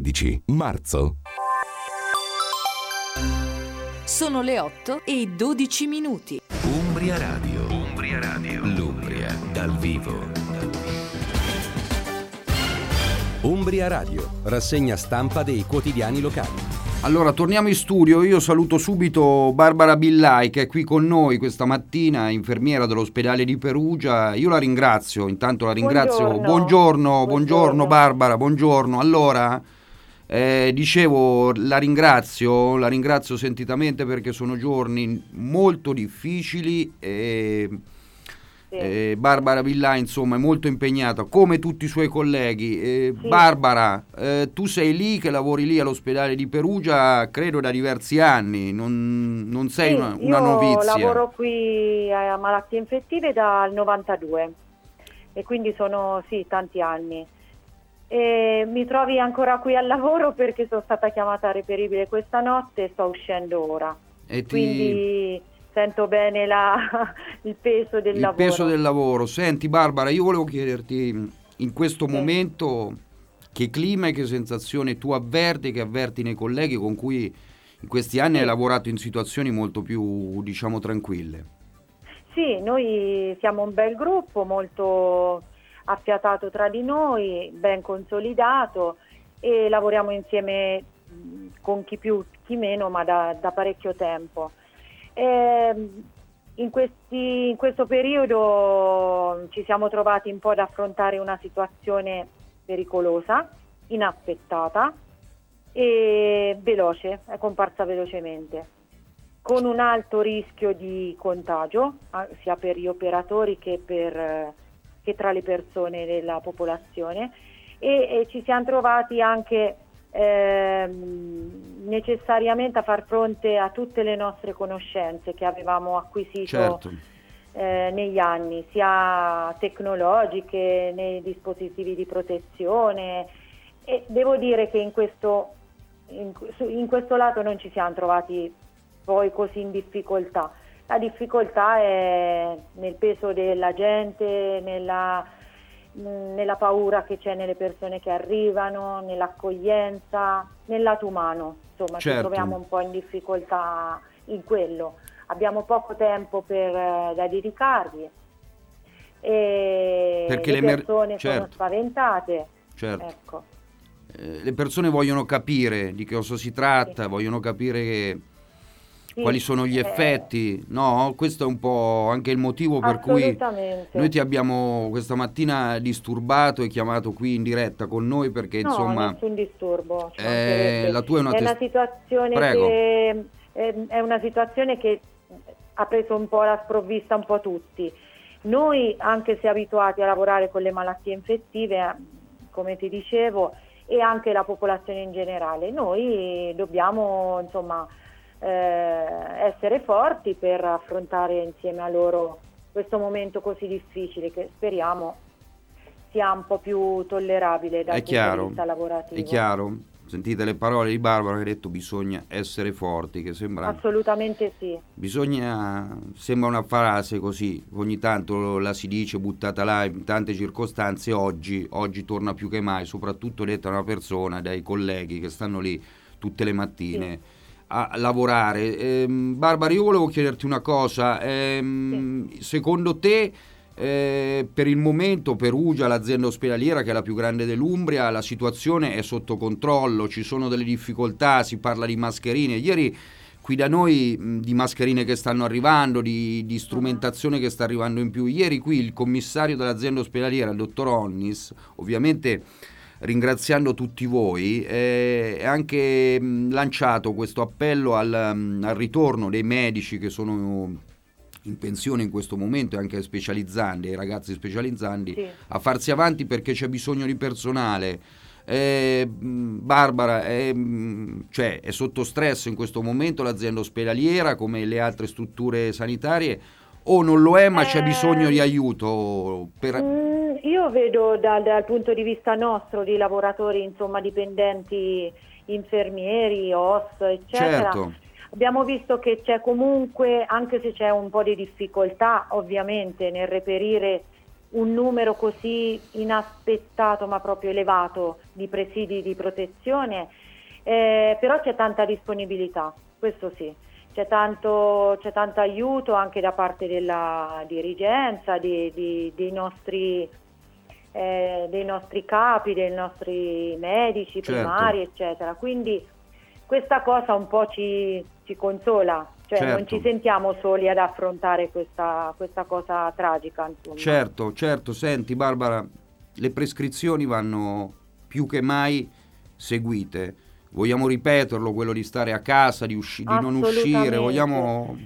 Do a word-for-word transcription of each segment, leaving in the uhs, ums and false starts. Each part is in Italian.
duemilatredici, marzo. Sono le otto e dodici minuti. Umbria Radio. Umbria Radio. L'Umbria dal vivo. Umbria Radio, rassegna stampa dei quotidiani locali. Allora, torniamo in studio. Io saluto subito Barbara Billai, che è qui con noi questa mattina, infermiera dell'ospedale di Perugia. Io la ringrazio, intanto la ringrazio. Buongiorno, buongiorno, buongiorno, buongiorno Barbara, buongiorno. Allora, eh, dicevo, la ringrazio, la ringrazio sentitamente perché sono giorni molto difficili e... Sì. Eh, Barbara Billai insomma è molto impegnata come tutti i suoi colleghi. eh, sì. Barbara, eh, tu sei lì, che lavori lì all'ospedale di Perugia credo da diversi anni, non, non sei sì, una, una novizia. Io lavoro qui a malattie infettive dal novantadue e quindi sono sì tanti anni. E mi trovi ancora qui al lavoro perché sono stata chiamata a reperibile questa notte e sto uscendo ora e ti... quindi sento bene la, il peso del il lavoro. Il peso del lavoro. Senti Barbara, io volevo chiederti in questo sì. momento che clima e che sensazione tu avverti, che avverti nei colleghi con cui in questi anni sì. hai lavorato in situazioni molto più, diciamo, tranquille. Sì, noi siamo un bel gruppo, molto affiatato tra di noi, ben consolidato e lavoriamo insieme con chi più, chi meno, ma da, da parecchio tempo. Eh, in, questi, in questo periodo ci siamo trovati un po' ad affrontare una situazione pericolosa, inaspettata e veloce, è comparsa velocemente, con un alto rischio di contagio sia per gli operatori che, per, che tra le persone della popolazione e, e ci siamo trovati anche Eh, necessariamente a far fronte a tutte le nostre conoscenze che avevamo acquisito certo. eh, negli anni, sia tecnologiche, nei dispositivi di protezione, e devo dire che in questo, in, in questo lato non ci siamo trovati poi così in difficoltà. La difficoltà è nel peso della gente, nella nella paura che c'è nelle persone che arrivano, nell'accoglienza, nel lato umano, insomma certo. Ci troviamo un po' in difficoltà in quello. Abbiamo poco tempo per, eh, da dedicargli e perché le, le persone mer- certo. sono spaventate. Certo. Ecco. Eh, le persone vogliono capire di che cosa si tratta, sì. vogliono capire che Sì, quali sono gli effetti, eh, no? Questo è un po' anche il motivo per cui noi ti abbiamo questa mattina disturbato e chiamato qui in diretta con noi perché no, insomma nessun disturbo, eh, la tua è una, è test- una situazione Prego. che è, è una situazione che ha preso un po' la sprovvista un po' tutti. Noi, anche se abituati a lavorare con le malattie infettive, come ti dicevo, e anche la popolazione in generale, noi dobbiamo insomma Eh, essere forti per affrontare insieme a loro questo momento così difficile che speriamo sia un po' più tollerabile dal è punto chiaro, di vista lavorativo. È chiaro, sentite le parole di Barbara che ha detto bisogna essere forti, che sembra assolutamente sì. Bisogna, sembra una frase così, ogni tanto la si dice buttata là in tante circostanze, oggi, oggi torna più che mai, soprattutto detta una persona, dai colleghi che stanno lì tutte le mattine. Sì. a lavorare. Eh, Barbara, io volevo chiederti una cosa, eh, sì. secondo te eh, per il momento Perugia, l'azienda ospedaliera che è la più grande dell'Umbria, la situazione è sotto controllo, ci sono delle difficoltà, si parla di mascherine, ieri qui da noi mh, di mascherine che stanno arrivando, di, di strumentazione uh-huh. che sta arrivando in più, ieri qui il commissario dell'azienda ospedaliera, il dottor Onnis, ovviamente ringraziando tutti voi, eh, ha anche mh, lanciato questo appello al, mh, al ritorno dei medici che sono in pensione in questo momento e anche ai specializzandi, ai ragazzi specializzandi, sì. a farsi avanti perché c'è bisogno di personale. Eh, Barbara, è, cioè, è sotto stress in questo momento l'azienda ospedaliera come le altre strutture sanitarie o non lo è ma eh, c'è bisogno di aiuto? Per... Mm. Io vedo dal, dal punto di vista nostro di lavoratori insomma dipendenti, infermieri, O S, eccetera, certo. abbiamo visto che c'è comunque, anche se c'è un po' di difficoltà ovviamente nel reperire un numero così inaspettato ma proprio elevato di presidi di protezione, eh, però c'è tanta disponibilità, questo sì, c'è tanto, c'è tanto aiuto anche da parte della dirigenza, di, di, dei, nostri, eh, dei nostri capi, dei nostri medici primari, certo, eccetera. Quindi questa cosa un po' ci, ci consola, cioè certo, non ci sentiamo soli ad affrontare questa, questa cosa tragica. Insomma. Certo, certo. Senti Barbara, le prescrizioni vanno più che mai seguite. Vogliamo ripeterlo, quello di stare a casa, di, usci- di non uscire, vogliamo...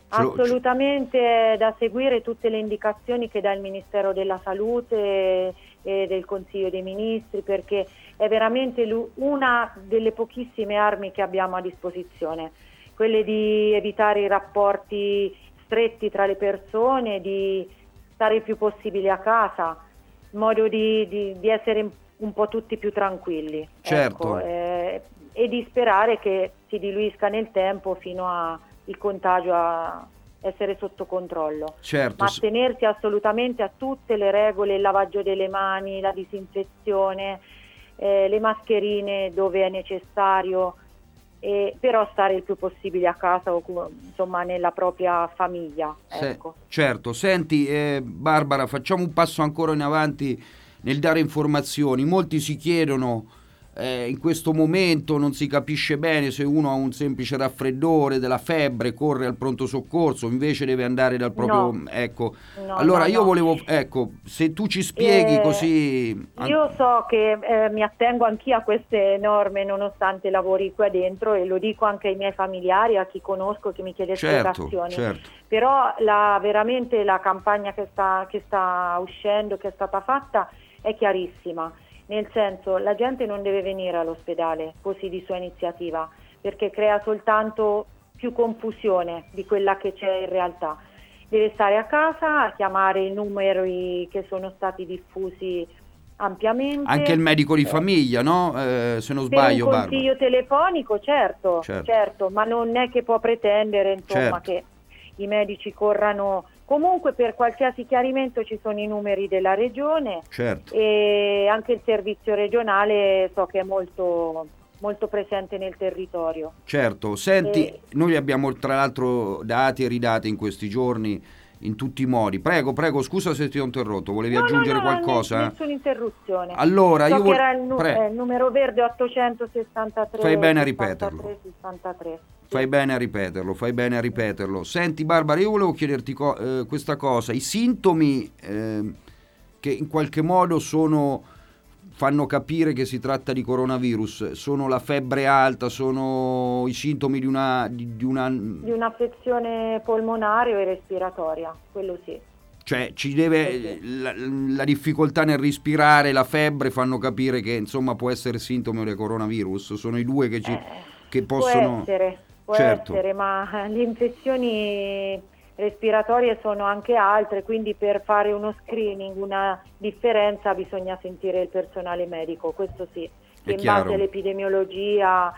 Assolutamente è da seguire tutte le indicazioni che dà il Ministero della Salute e del Consiglio dei Ministri, perché è veramente una delle pochissime armi che abbiamo a disposizione, quelle di evitare i rapporti stretti tra le persone, di stare il più possibile a casa, in modo di, di, di essere un po' tutti più tranquilli. Certo. Ecco, eh, e di sperare che si diluisca nel tempo fino a il contagio a essere sotto controllo. Certo. Ma attenersi assolutamente a tutte le regole, il lavaggio delle mani, la disinfezione, eh, le mascherine dove è necessario, eh, però stare il più possibile a casa o insomma nella propria famiglia. Ecco. Se, certo. Senti eh, Barbara, facciamo un passo ancora in avanti nel dare informazioni. Molti si chiedono Eh, in questo momento non si capisce bene se uno ha un semplice raffreddore, della febbre, corre al pronto soccorso, invece deve andare dal proprio... No. Ecco, no, allora no, io no. volevo... Ecco, se tu ci spieghi eh, così... Io so che eh, mi attengo anch'io a queste norme nonostante lavori qua dentro, e lo dico anche ai miei familiari, a chi conosco che mi chiede certo, spiegazioni. certo. Però la, veramente la campagna che sta, che sta uscendo, che è stata fatta, è chiarissima. Nel senso, la gente non deve venire all'ospedale così di sua iniziativa, perché crea soltanto più confusione di quella che c'è in realtà. Deve stare a casa, chiamare i numeri che sono stati diffusi ampiamente. Anche il medico di famiglia, no? Eh, se non sbaglio, per un consiglio Barbara. telefonico, certo, certo, certo, ma non è che può pretendere, insomma, certo, che i medici corrano. Comunque per qualsiasi chiarimento ci sono i numeri della regione, certo, e anche il servizio regionale so che è molto, molto presente nel territorio. Certo, senti, e... noi abbiamo tra l'altro dati e ridati in questi giorni in tutti i modi. Prego, prego, scusa se ti ho interrotto, volevi no, aggiungere no, no, qualcosa? No, nessuna interruzione. Allora, so io che volevo... era il, nu- eh, il numero verde ottocentosessantatré. Fai bene a ripeterlo. sessantatré. Fai bene a ripeterlo, fai bene a ripeterlo. Senti Barbara, io volevo chiederti co- eh, questa cosa, i sintomi eh, che in qualche modo sono, fanno capire che si tratta di coronavirus, sono la febbre alta, sono i sintomi di una... Di, di una... di un'affezione polmonare o respiratoria, quello sì. Cioè ci deve la, la difficoltà nel respirare, la febbre fanno capire che insomma può essere sintomo del coronavirus, sono i due che ci... Eh, che possono... Può essere. Può certo, essere, ma le infezioni respiratorie sono anche altre, quindi per fare uno screening, una differenza, bisogna sentire il personale medico, questo sì, che in chiaro, base all'epidemiologia,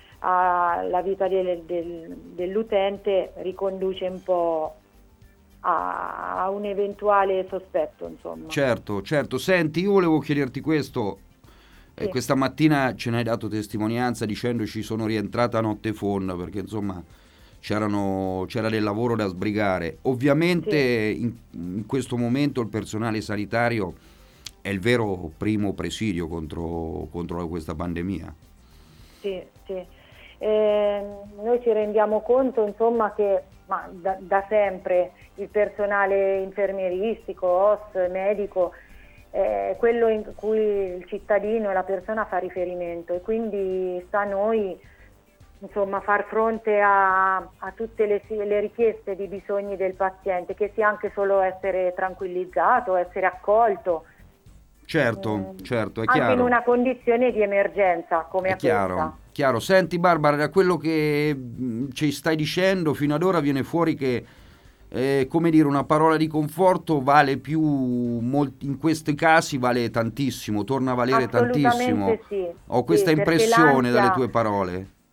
alla vita del, del, dell'utente riconduce un po' a, a un eventuale sospetto, insomma. Certo, certo. Senti, io volevo chiederti questo. Sì. Eh, questa mattina ce ne hai dato testimonianza dicendoci sono rientrata a notte fonda perché insomma c'erano, c'era del lavoro da sbrigare. Ovviamente sì, in, in questo momento il personale sanitario è il vero primo presidio contro, contro questa pandemia. Sì, sì. Eh, noi ci rendiamo conto insomma che ma da, da sempre il personale infermieristico, O S, medico, è quello in cui il cittadino e la persona fa riferimento, e quindi sta a noi insomma far fronte a, a tutte le, le richieste di bisogni del paziente, che sia anche solo essere tranquillizzato, essere accolto. Certo, mm, certo, è anche chiaro. in una condizione di emergenza come è a chiaro, questa. Chiaro. Senti Barbara, da quello che mh, ci stai dicendo fino ad ora viene fuori che eh, come dire, una parola di conforto vale più, molti, in questi casi vale tantissimo, torna a valere tantissimo. Sì, Ho questa sì, impressione l'ansia, dalle tue parole.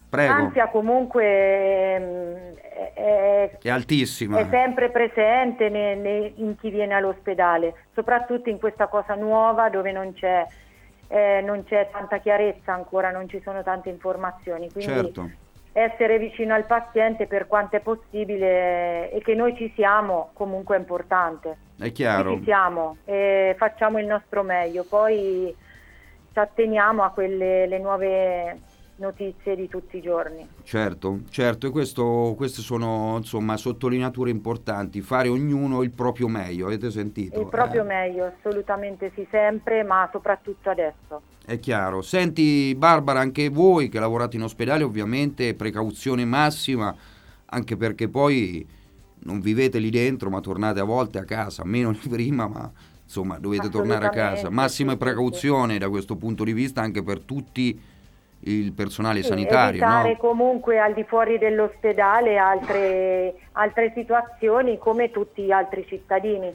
Prego. L'ansia comunque ehm, è, È altissima. è sempre presente ne- ne- in chi viene all'ospedale, soprattutto in questa cosa nuova dove non c'è, eh, non c'è tanta chiarezza ancora, non ci sono tante informazioni, quindi Certo. essere vicino al paziente per quanto è possibile e che noi ci siamo comunque è importante. È chiaro. Ci siamo e facciamo il nostro meglio, poi ci atteniamo a quelle le nuove notizie di tutti i giorni. Certo, certo, e questo, queste sono insomma sottolineature importanti, fare ognuno il proprio meglio, avete sentito? Il proprio Eh, meglio, assolutamente sì, sempre, ma soprattutto adesso. È chiaro. Senti Barbara, anche voi che lavorate in ospedale ovviamente precauzione massima, anche perché poi non vivete lì dentro ma tornate a volte a casa, meno di prima, ma insomma dovete tornare a casa. Assolutamente, Massima sì, sì, precauzione sì. da questo punto di vista anche per tutti il personale Sì, sanitario, evitare no? comunque al di fuori dell'ospedale altre, altre situazioni come tutti gli altri cittadini,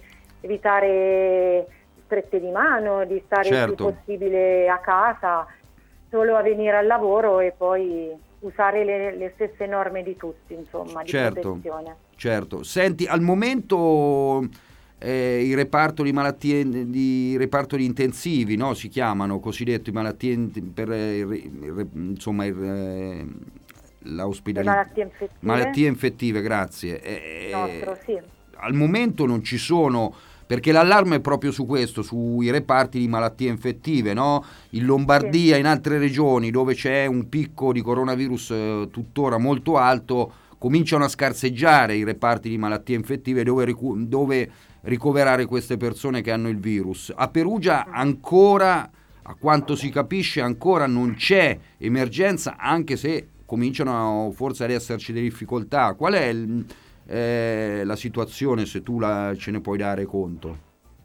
evitare strette di mano, di stare il Certo. più possibile a casa, solo a venire al lavoro e poi usare le, le stesse norme di tutti, insomma, di Certo. protezione. Certo, senti, al momento eh, i reparto di malattie, di reparto di intensivi, no? Si chiamano cosiddetti malattie in- per eh, il re- il re- insomma il, eh, la Le ospedali- malattie infettive. malattie infettive, grazie. Eh, Nostro, sì. Al momento non ci sono, perché l'allarme è proprio su questo, sui reparti di malattie infettive, no? In Lombardia, Sì. in altre regioni dove c'è un picco di coronavirus eh, tuttora molto alto, cominciano a scarseggiare i reparti di malattie infettive dove, ricu- dove ricoverare queste persone che hanno il virus. A Perugia ancora, a quanto si capisce, ancora non c'è emergenza, anche se cominciano forse ad esserci delle difficoltà. Qual è il, eh, la situazione, se tu la, ce ne puoi dare conto?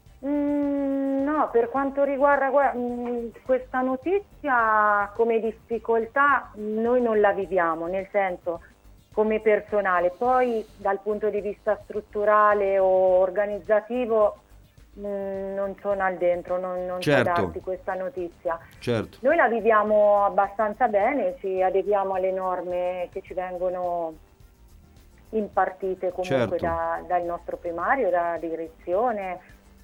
Mm, no, per quanto riguarda gua- mm, questa notizia come difficoltà noi non la viviamo, nel senso come personale, poi dal punto di vista strutturale o organizzativo mm, non sono al dentro, non, non so Certo. darti questa notizia. Certo, Noi la viviamo abbastanza bene, ci adeguiamo alle norme che ci vengono impartite comunque Certo. da- dal nostro primario, dalla direzione.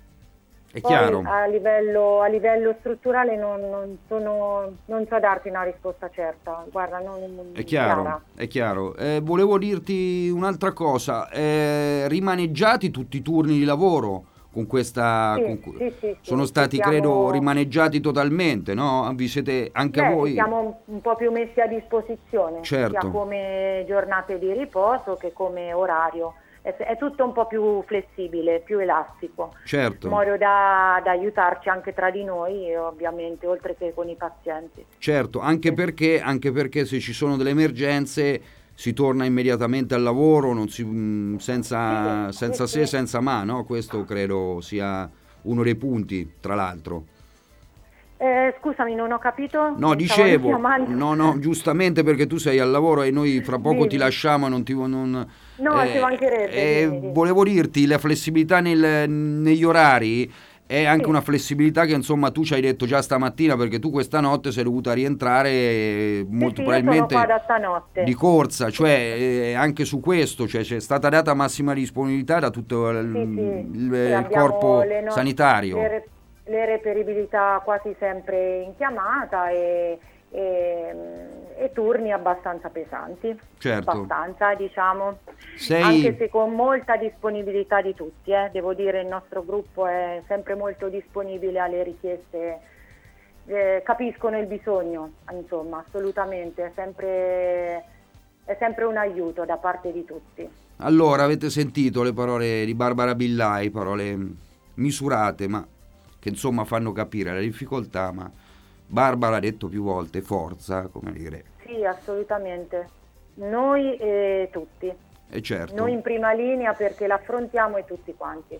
è Poi chiaro. a livello, a livello strutturale non, non, sono, non so darti una risposta certa, guarda, non, È chiaro, chiara. è chiaro. Eh, volevo dirti un'altra cosa, eh, rimaneggiati tutti i turni di lavoro con questa... Sì, con cu- sì, sì, sì, sono ci stati, siamo- credo, rimaneggiati totalmente, no? Vi siete anche Beh, voi... siamo un po' più messi a disposizione, Certo. sia come giornate di riposo che come orario. È, è tutto un po' più flessibile, più elastico, Certo. in modo da, da aiutarci anche tra di noi, ovviamente, oltre che con i pazienti. Certo, anche perché, anche perché se ci sono delle emergenze si torna immediatamente al lavoro, non si, mh, senza, Sì, senza sì, se, sì. senza ma, no? Questo credo sia uno dei punti, tra l'altro. Eh, scusami, non ho capito? No, Mi stavano dicevo, chiamando. no, no, giustamente perché tu sei al lavoro e noi fra poco Dimmi. ti lasciamo, non ti... Non, No, ci mancherebbe, eh, dimmi, dimmi. volevo dirti, la flessibilità nel- negli orari è anche Sì. una flessibilità che insomma tu ci hai detto già stamattina, perché tu questa notte sei dovuta rientrare eh, molto sì, io probabilmente sono qua da stanotte. di corsa, cioè eh, anche su questo, cioè, c'è stata data massima disponibilità da tutto il, Sì, sì. il- Sì, il abbiamo corpo le no- sanitario. Le, re- le reperibilità quasi sempre in chiamata e, e, e turni abbastanza pesanti. Certo. Abbastanza, diciamo. Sei... Anche se con molta disponibilità di tutti, eh. Devo dire il nostro gruppo è sempre molto disponibile alle richieste, eh, capiscono il bisogno, insomma, assolutamente, è sempre, è sempre un aiuto da parte di tutti. Allora, avete sentito le parole di Barbara Billai, parole misurate, ma che insomma fanno capire la difficoltà, ma Barbara ha detto più volte forza, come dire, Sì, assolutamente. Noi e tutti. e certo. Noi in prima linea perché l'affrontiamo e tutti quanti.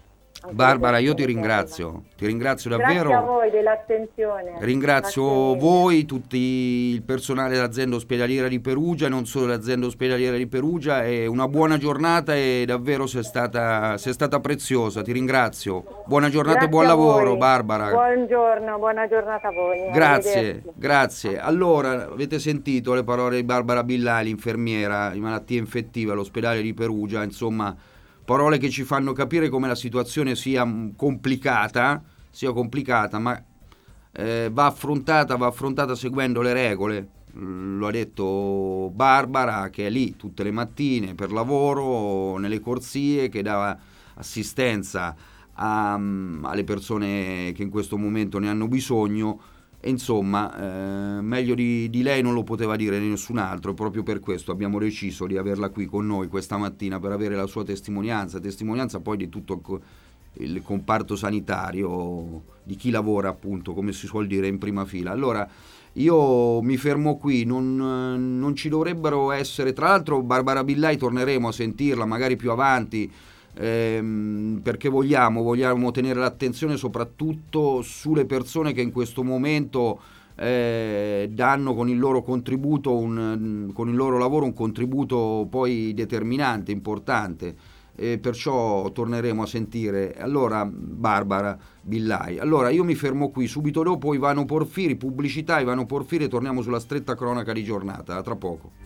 Anche Barbara, le io ti persone che ringrazio, ti ringrazio davvero. Grazie a voi dell'attenzione. Ringrazio Grazie mille. voi, tutti il personale dell'azienda ospedaliera di Perugia, non solo dell'azienda ospedaliera di Perugia, e una buona giornata e davvero sei stata, sei stata preziosa, ti ringrazio. Buona giornata Grazie e buon a lavoro, voi. Barbara. Buongiorno, buona giornata a voi. Grazie, Arrivederci. grazie. Allora, avete sentito le parole di Barbara Billai, l'infermiera di malattie infettive all'ospedale di Perugia, insomma, parole che ci fanno capire come la situazione sia complicata, sia complicata, ma eh, va affrontata, va affrontata seguendo le regole. Lo ha detto Barbara, che è lì tutte le mattine per lavoro, nelle corsie, che dà assistenza a, alle persone che in questo momento ne hanno bisogno. E insomma, eh, meglio di, di lei non lo poteva dire nessun altro, e proprio per questo abbiamo deciso di averla qui con noi questa mattina, per avere la sua testimonianza, testimonianza poi di tutto il, co- il comparto sanitario, di chi lavora appunto, come si suol dire, in prima fila. Allora, io mi fermo qui, non, non ci dovrebbero essere, tra l'altro Barbara Billai torneremo a sentirla magari più avanti, Ehm, perché vogliamo, vogliamo tenere l'attenzione soprattutto sulle persone che in questo momento eh, danno con il loro contributo, un, con il loro lavoro un contributo poi determinante, importante, e perciò torneremo a sentire allora Barbara Billai. Allora io mi fermo qui, subito dopo Ivano Porfiri, pubblicità, Ivano Porfiri, e torniamo sulla stretta cronaca di giornata. A tra poco.